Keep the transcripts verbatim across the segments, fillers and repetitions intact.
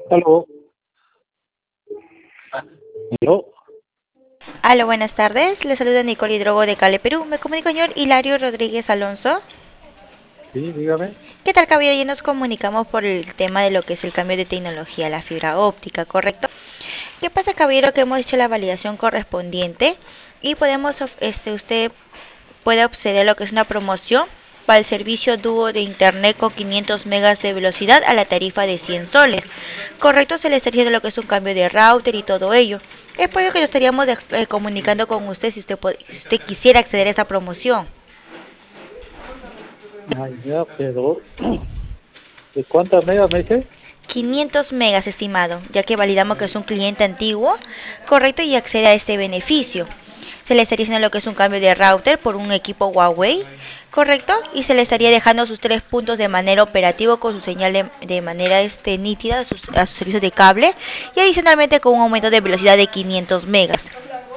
Aló, aló, Aló, buenas tardes. Le saluda Nicole Hidrogo de Cale, Perú. Me comunico señor Hilario Rodríguez Alonso. sí, dígame. ¿Qué tal, caballero? Ya nos comunicamos por el tema de lo que es el cambio de tecnología, la fibra óptica, ¿correcto? ¿Qué pasa, caballero? Que hemos hecho la validación correspondiente y podemos, of- este, usted puede acceder a lo que es una promoción para el servicio dúo de internet con quinientos megas de velocidad a la tarifa de cien soles. Correcto, se le estaría haciendo lo que es un cambio de router y todo ello. Es por ello que nos estaríamos de- eh, comunicando con usted si usted, pod- si usted quisiera acceder a esa promoción. Ay, ya, pero ¿de cuántas megas me dice? quinientos megas, estimado, ya que validamos que es un cliente antiguo, correcto, y accede a este beneficio. Se le estaría haciendo lo que es un cambio de router por un equipo Huawei, correcto, y se le estaría dejando sus tres puntos de manera operativa con su señal de, de manera este, nítida a sus, a sus servicios de cable y adicionalmente con un aumento de velocidad de quinientos megas.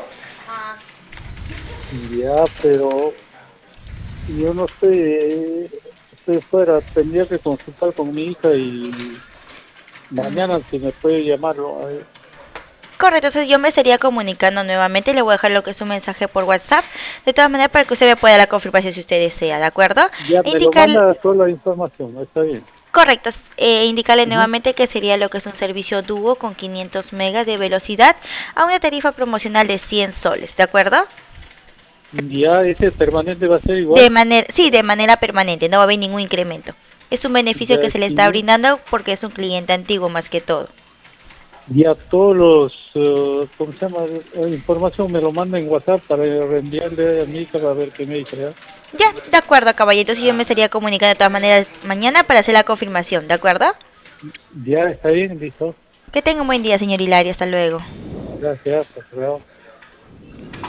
Ya, pero yo no sé, estoy fuera, tendría que consultar con mi hija y mañana si me puede llamarlo. A ver. Correcto, entonces yo me estaría comunicando nuevamente, le voy a dejar lo que es un mensaje por WhatsApp, de todas maneras para que usted me pueda dar la confirmación si usted desea, ¿de acuerdo? Ya E me lo indicar, manda toda la información, está bien. correcto, eh, indicarle Ujú. nuevamente que sería lo que es un servicio dúo con quinientos megas de velocidad a una tarifa promocional de cien soles, ¿de acuerdo? Ya ese permanente va a ser De igual. manera, sí, de manera permanente, no va a haber ningún incremento. Es un beneficio que Ya se le está quinientos. brindando porque es un cliente antiguo más que todo. Ya todos los, eh, ¿cómo se llama? La información me lo manda en WhatsApp para reenviarle a mi hija para ver qué me dice. ¿Ya? Ya, de acuerdo, caballero, entonces yo me estaría comunicando de todas maneras mañana para hacer la confirmación, ¿de acuerdo? Ya está bien, listo. Que tenga un buen día, señor Hilario. Hasta luego. Gracias, hasta luego.